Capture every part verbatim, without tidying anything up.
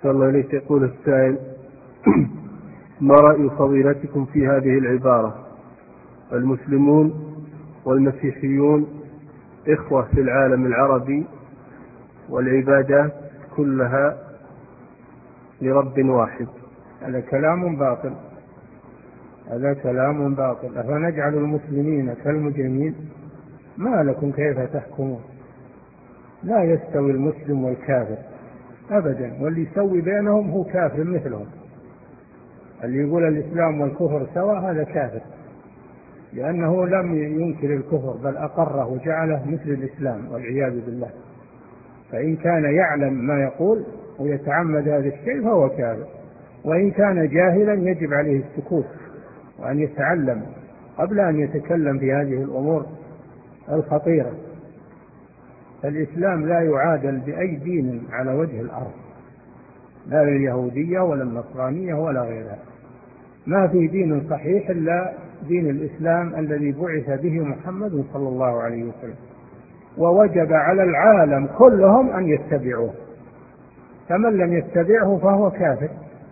أحسن الله إليك. يقول السائل: ما رأي فضيلتكم في هذه العبارة: المسلمون والمسيحيون إخوة في العالم العربي والعبادات كلها لرب واحد؟ هذا كلام باطل، هذا كلام باطل. أفنجعل المسلمين كالمجرمين؟ ما لكم كيف تحكمون؟ لا يستوي المسلم والكافر أبدا، واللي يسوي بينهم هو كافر مثلهم. اللي يقول الإسلام والكفر سواء هذا كافر، لأنه لم ينكر الكفر بل أقره وجعله مثل الإسلام والعياذ بالله. فإن كان يعلم ما يقول ويتعمد هذا الشيء فهو كافر، وإن كان جاهلا يجب عليه السكوت وأن يتعلم قبل أن يتكلم في هذه الأمور الخطيرة. الإسلام لا يعادل بأي دين على وجه الأرض، لا اليهودية ولا النصرانية ولا غيرها. ما في دين صحيح إلا دين الإسلام الذي بعث به محمد صلى الله عليه وسلم، ووجب على العالم كلهم أن يتبعوه، فمن لم يتبعه فهو كافر.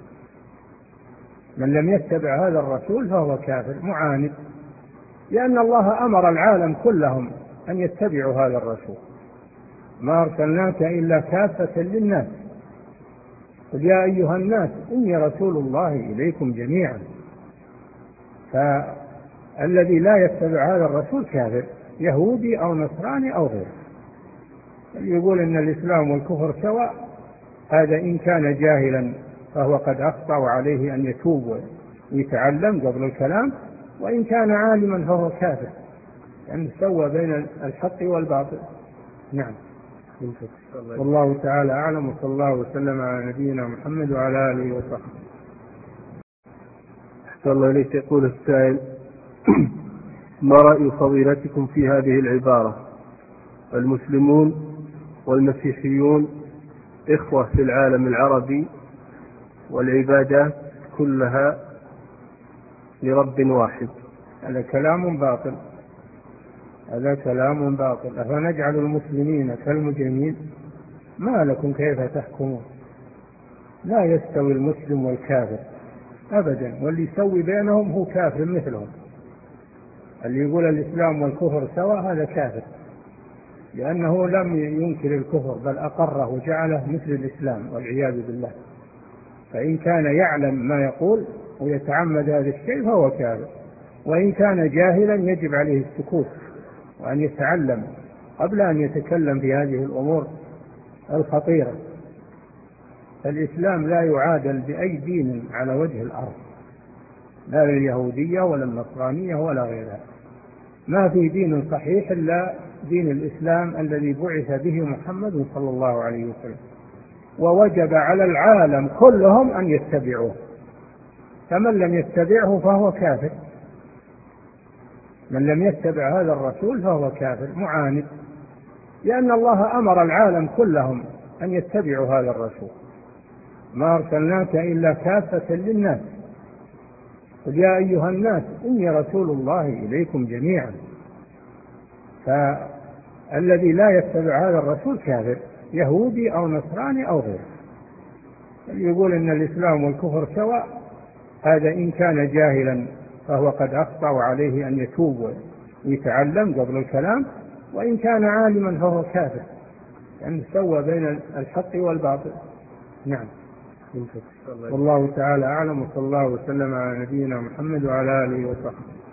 من لم يتبع هذا الرسول فهو كافر معاند، لأن الله أمر العالم كلهم أن يتبعوا هذا الرسول. ما أرسلناك إلا كافة للناس، قل يا أيها الناس إني رسول الله إليكم جميعا. فالذي لا يتبع هذا الرسول كافر، يهودي أو نصراني أو غيره. يقول إن الإسلام والكفر سواء، هذا إن كان جاهلا فهو قد أخطأ وعليه أن يتوب ويتعلم قبل الكلام، وإن كان عالما فهو كافر، لأنه سوى بين الحق والباطل. نعم. والله تعالى أعلم، وصلى الله وسلم على نبينا محمد وعلى آله وصحبه. أحسن الله إليك. يقول السائل: ما رأي فضيلتكم في هذه العبارة: المسلمون والمسيحيون إخوة في العالم العربي والعبادات كلها لرب واحد؟ هذا كلام باطل، هذا كلام باطل. أفنجعل المسلمين كالمجرمين؟ ما لكم كيف تحكمون؟ لا يستوي المسلم والكافر أبدا، واللي يسوي بينهم هو كافر مثلهم. اللي يقول الإسلام والكفر سواء هذا كافر، لأنه لم ينكر الكفر بل أقره وجعله مثل الإسلام والعياذ بالله. فإن كان يعلم ما يقول ويتعمد هذا الشيء فهو كافر، وإن كان جاهلا يجب عليه السكوت وأن يتعلم قبل أن يتكلم في هذه الأمور الخطيرة. الإسلام لا يعادل بأي دين على وجه الأرض، لا اليهودية ولا النصرانية ولا غيرها. ما في دين صحيح إلا دين الإسلام الذي بعث به محمد صلى الله عليه وسلم، ووجب على العالم كلهم أن يتبعوه، فمن لم يتبعه فهو كافر. من لم يتبع هذا الرسول فهو كافر معاند، لأن الله أمر العالم كلهم أن يتبعوا هذا الرسول. ما أرسلناك إلا كافة للناس، قل يا أيها الناس إني رسول الله إليكم جميعا. فالذي لا يتبع هذا الرسول كافر، يهودي أو نصراني أو غيره. يقول إن الإسلام والكفر سواء، هذا إن كان جاهلا فهو قد أخطأ وعليه أن يتوب ويتعلم قبل الكلام، وإن كان عالما فهو كافر، لأنه سوى بين الحق والباطل. نعم. والله تعالى أعلم، وصلى الله وسلم على نبينا محمد وعلى آله وصحبه.